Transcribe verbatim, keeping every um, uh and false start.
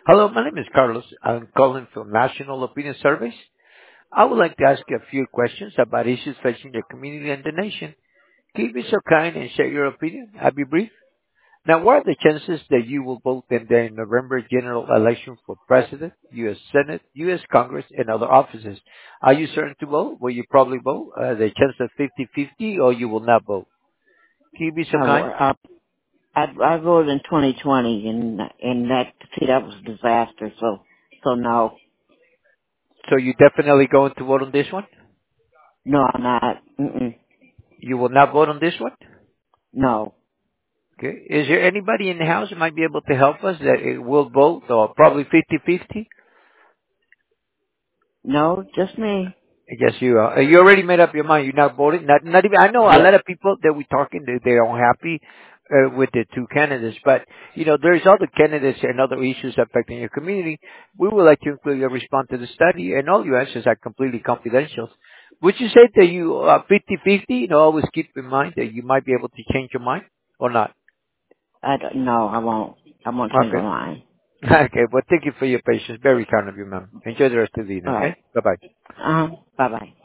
Hello, my name is Carlos. I'm calling from National Opinion Surveys. I would like to ask you a few questions about issues facing your community and the nation. Can you be so kind and share your opinion? I'll be brief. Now, what are the chances that you will vote in the November general election for President, U S. Senate, U S. Congress, and other offices? Are you certain to vote? Will you probably vote? Uh, the chance of fifty-fifty, or you will not vote? Can you be so I, kind? wa- uh, I, I voted in twenty twenty, and and that see that was a disaster. So so no, So you definitely going to vote on this one? no, I'm not. Mm-mm, You will not vote on this one? no, Okay. Is there anybody in the house that might be able to help us that uh, will vote, or probably fifty-fifty? no, just me. Yes, you are. Uh, You already made up your mind. You're not voting. Not, not even. I know a lot Yep. of people that we're talking to, they're unhappy uh, with the two candidates. But you know, there's other candidates and other issues affecting your community. We would like to include your response to the study, and all your answers are completely confidential. Would you say that you are fifty-fifty? You know, always keep in mind that you might be able to change your mind or not. I don't, no, I won't. I won't change Okay. my mind. Okay. Well, thank you for your patience. Very kind of you, ma'am. Enjoy the rest of the evening. All Okay. right. Bye bye. Uh huh. Bye bye.